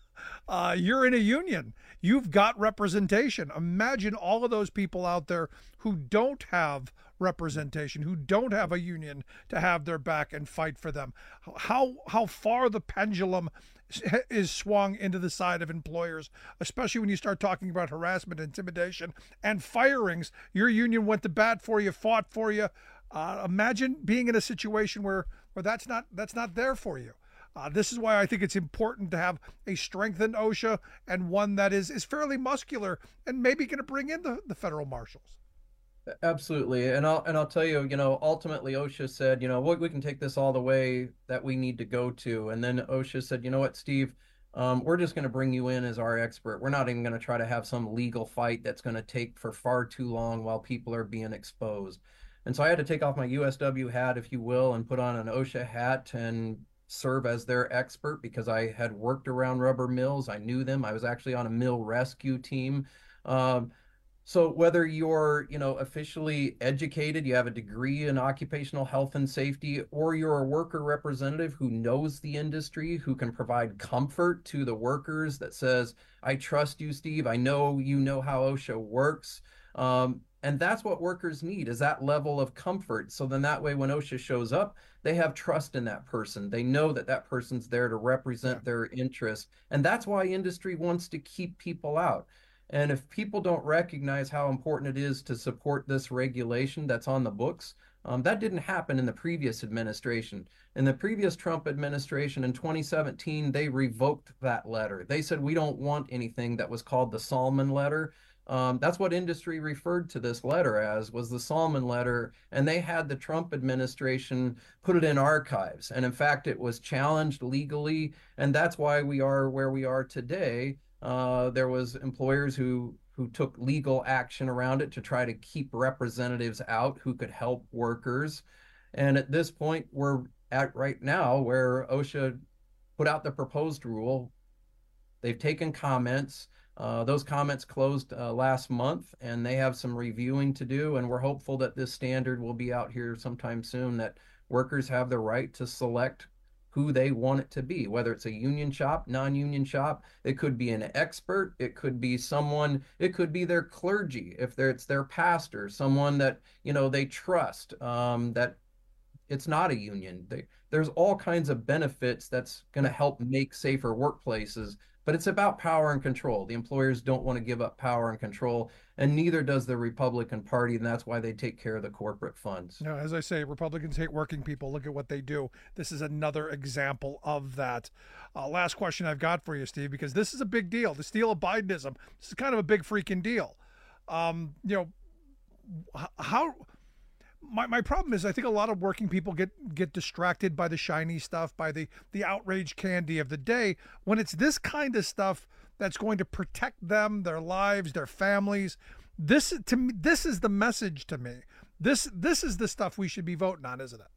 uh, you're in a union. You've got representation. Imagine all of those people out there who don't have representation, who don't have a union to have their back and fight for them. How how far the pendulum is swung into the side of employers, especially when you start talking about harassment, intimidation, and firings. Your union went to bat for you, fought for you. Uh, imagine being in a situation where, where that's not that's not there for you. Uh, this is why I think it's important to have a strengthened OSHA and one that is is fairly muscular and maybe going to bring in the, the federal marshals. Absolutely. And I'll, and I'll tell you, you know, ultimately OSHA said, you know, we, we can take this all the way that we need to go to. And then OSHA said, you know what, Steve, um, we're just going to bring you in as our expert. We're not even going to try to have some legal fight that's going to take for far too long while people are being exposed. And so I had to take off my U S W hat, if you will, and put on an OSHA hat and serve as their expert because I had worked around rubber mills. I knew them. I was actually on a mill rescue team. Um, So whether you're, you know, officially educated, you have a degree in occupational health and safety, or you're a worker representative who knows the industry, who can provide comfort to the workers that says, I trust you, Steve. I know you know how OSHA works. Um, and that's what workers need, is that level of comfort. So then that way, when OSHA shows up, they have trust in that person. They know that that person's there to represent yeah. their interests. And that's why industry wants to keep people out. And if people don't recognize how important it is to support this regulation that's on the books, um, that didn't happen in the previous administration. In the previous Trump administration in twenty seventeen, they revoked that letter. They said, we don't want anything that was called the Salmon letter. Um, that's what industry referred to this letter as, was the Salmon letter. And they had the Trump administration put it in archives. And in fact, it was challenged legally. And that's why we are where we are today. Uh, there was employers who who took legal action around it to try to keep representatives out who could help workers. And at this point, we're at right now where OSHA put out the proposed rule. They've taken comments. Uh, those comments closed uh, last month, and they have some reviewing to do. And we're hopeful that this standard will be out here sometime soon, that workers have the right to select who they want it to be, whether it's a union shop, non-union shop. It could be an expert. It could be someone, it could be their clergy, if they're, it's their pastor, someone that, you know, they trust, um, that it's not a union. They, there's all kinds of benefits that's going to help make safer workplaces, but it's about power and control. The employers don't want to give up power and control, and neither does the Republican Party, and that's why they take care of the corporate funds. No, as I say, Republicans hate working people. Look at what they do. This is another example of that. Uh, last question I've got for you, Steve, because this is a big deal. The steal of Bidenism. This is kind of a big freaking deal. Um, you know, how... My my problem is I think a lot of working people get get distracted by the shiny stuff, by the, the outrage candy of the day, when it's this kind of stuff that's going to protect them, their lives, their families. This to me, this is the message to me. This this is the stuff we should be voting on, isn't it?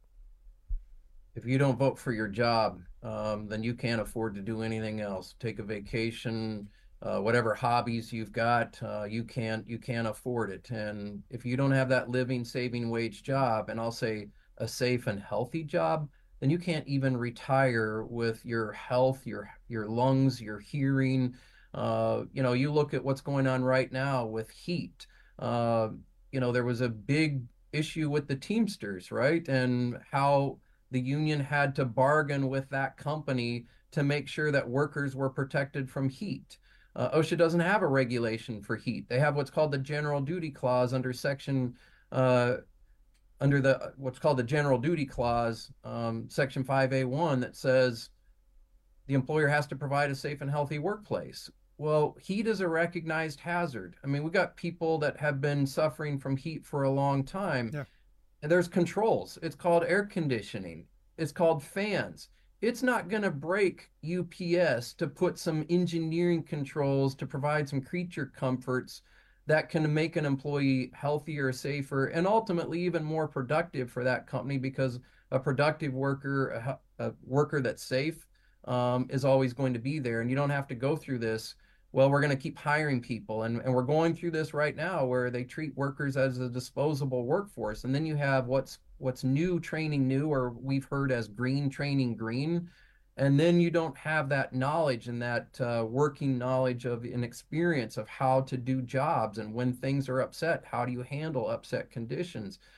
If you don't vote for your job, um, then you can't afford to do anything else. Take a vacation, uh, whatever hobbies you've got, uh, you can't you can't afford it. And if you don't have that living, saving wage job, and I'll say a safe and healthy job, then you can't even retire with your health, your your lungs, your hearing. Uh, you know, you look at what's going on right now with heat. Uh, you know, there was a big issue with the Teamsters, right? And how the union had to bargain with that company to make sure that workers were protected from heat. Uh, OSHA doesn't have a regulation for heat. They have what's called the general duty clause under section, uh, under the what's called the general duty clause, um, section five A one, that says the employer has to provide a safe and healthy workplace. Well, heat is a recognized hazard. I mean, we got people that have been suffering from heat for a long time. Yeah. And there's controls. It's called air conditioning. It's called fans. It's not going to break U P S to put some engineering controls to provide some creature comforts that can make an employee healthier, safer, and ultimately even more productive for that company, because a productive worker, a, a worker that's safe, um, is always going to be there. And you don't have to go through this. Well, we're going to keep hiring people. And, and we're going through this right now where they treat workers as a disposable workforce. And then you have what's what's new training new, or we've heard as green training green. And then you don't have that knowledge and that uh, working knowledge of an experience of how to do jobs. And when things are upset, how do you handle upset conditions?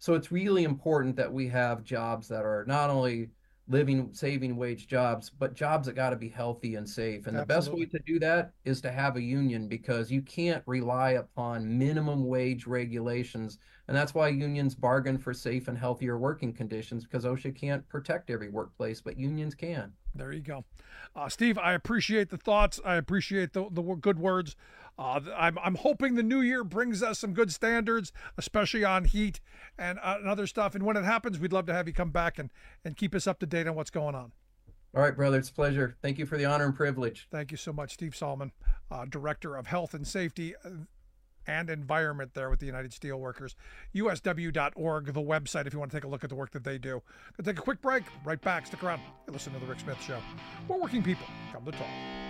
So it's really important that we have jobs that are not only living, saving wage jobs, but jobs that got to be healthy and safe. And Absolutely. the best way to do that is to have a union, because you can't rely upon minimum wage regulations. And that's why unions bargain for safe and healthier working conditions, because OSHA can't protect every workplace, but unions can. There you go. Uh, Steve, I appreciate the thoughts. I appreciate the, the good words. Uh, I'm, I'm hoping the new year brings us some good standards, especially on heat and, uh, and other stuff. And when it happens, we'd love to have you come back and, and keep us up to date on what's going on. All right, brother. It's a pleasure. Thank you for the honor and privilege. Thank you so much, Steve Solomon, uh, Director of Health and Safety and Environment there with the United Steelworkers. U S W dot org, the website, if you want to take a look at the work that they do. Gonna take a quick break. Right back. Stick around. You listen to The Rick Smith Show. We're working people. Come to talk.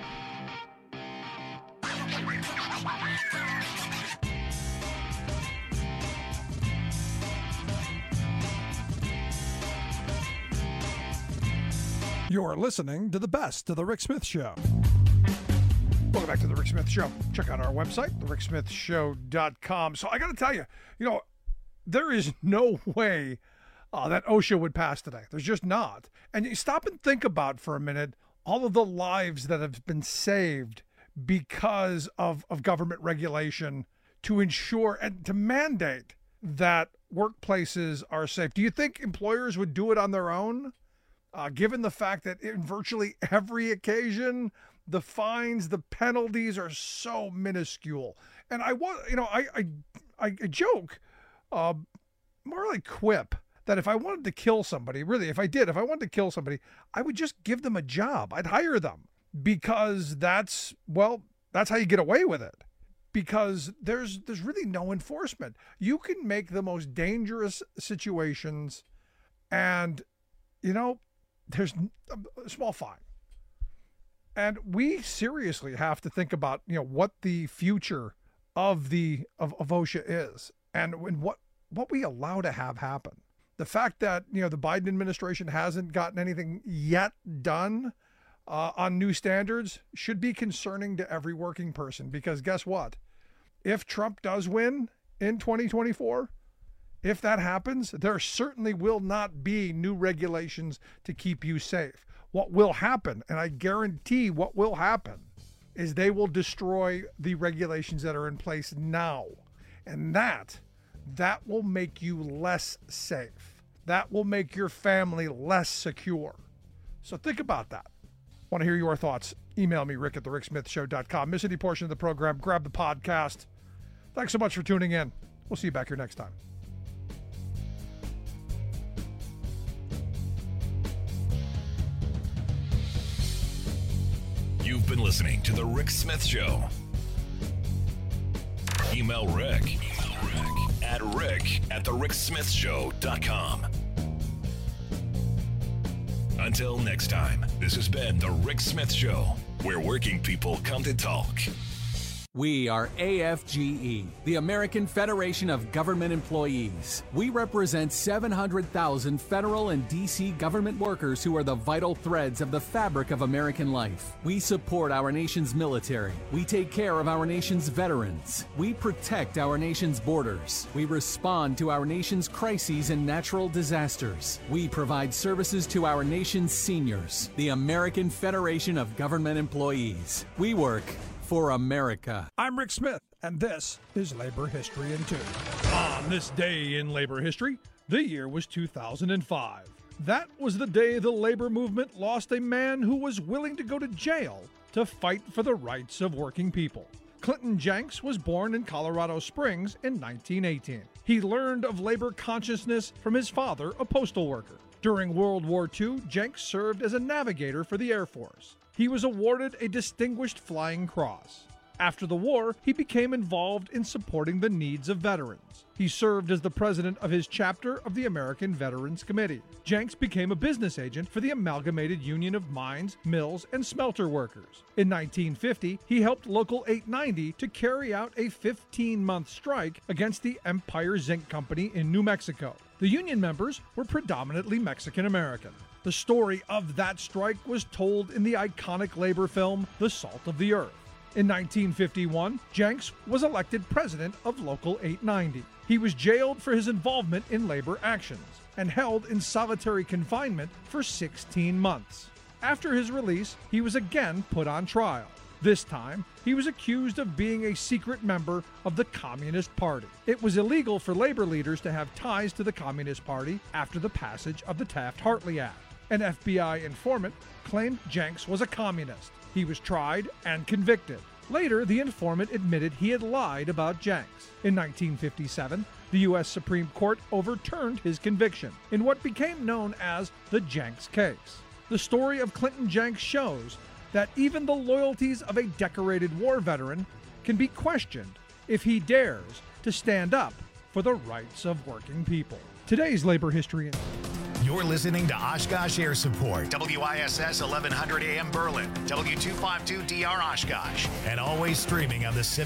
You're listening to the best of The Rick Smith Show. Welcome back to The Rick Smith Show. Check out our website, the rick smith show dot com. So I got to tell you, you know, there is no way uh, that OSHA would pass today. There's just not. And you stop and think about for a minute all of the lives that have been saved because of, of government regulation to ensure and to mandate that workplaces are safe. Do you think employers would do it on their own? Uh, given the fact that in virtually every occasion, the fines, the penalties are so minuscule. And I want, you know, I I, I joke, uh, more like quip, that if I wanted to kill somebody, really, if I did, if I wanted to kill somebody, I would just give them a job. I'd hire them, because that's, well, that's how you get away with it. Because there's there's really no enforcement. You can make the most dangerous situations, and, you know, there's a small fine. And we seriously have to think about, you know, what the future of the of, of OSHA is, and when what what we allow to have happen. The fact that, you know, the Biden administration hasn't gotten anything yet done uh, on new standards should be concerning to every working person, because guess what? If Trump does win in twenty twenty-four, if that happens, there certainly will not be new regulations to keep you safe. What will happen, and I guarantee what will happen, is they will destroy the regulations that are in place now. And that, that will make you less safe. That will make your family less secure. So think about that. Want to hear your thoughts? Email me, rick at the rick smith show dot com. Miss any portion of the program, grab the podcast. Thanks so much for tuning in. We'll see you back here next time. You've been listening to The Rick Smith Show. Email Rick, Email Rick at rick at the rick smith show dot com. Until next time, this has been The Rick Smith Show, where working people come to talk. We are A F G E, the American Federation of Government Employees. We represent seven hundred thousand federal and D C government workers who are the vital threads of the fabric of American life. We support our nation's military. We take care of our nation's veterans. We protect our nation's borders. We respond to our nation's crises and natural disasters. We provide services to our nation's seniors. The American Federation of Government Employees. We work for America. I'm Rick Smith, and this is Labor History in Two. On this day in labor history, the year was two thousand five. That was the day the labor movement lost a man who was willing to go to jail to fight for the rights of working people. Clinton Jenks was born in Colorado Springs in nineteen eighteen. He learned of labor consciousness from his father, a postal worker. During World War Two, Jenks served as a navigator for the Air Force. He was awarded a Distinguished Flying Cross. After the war, he became involved in supporting the needs of veterans. He served as the president of his chapter of the American Veterans Committee. Jenks became a business agent for the Amalgamated Union of Mines, Mills, and Smelter Workers. In nineteen fifty, he helped Local eight ninety to carry out a fifteen-month strike against the Empire Zinc Company in New Mexico. The union members were predominantly Mexican-American. The story of that strike was told in the iconic labor film, The Salt of the Earth. In nineteen fifty-one, Jenks was elected president of Local eight ninety. He was jailed for his involvement in labor actions and held in solitary confinement for sixteen months. After his release, he was again put on trial. This time, he was accused of being a secret member of the Communist Party. It was illegal for labor leaders to have ties to the Communist Party after the passage of the Taft-Hartley Act. An F B I informant claimed Jenks was a communist. He was tried and convicted. Later, the informant admitted he had lied about Jenks. In nineteen fifty-seven, the U S Supreme Court overturned his conviction in what became known as the Jenks case. The story of Clinton Jenks shows that even the loyalties of a decorated war veteran can be questioned if he dares to stand up for the rights of working people. Today's labor history. You're listening to Oshkosh Air Support, W I S S eleven hundred A M Berlin, W two fifty-two D R Oshkosh, and always streaming on the Civic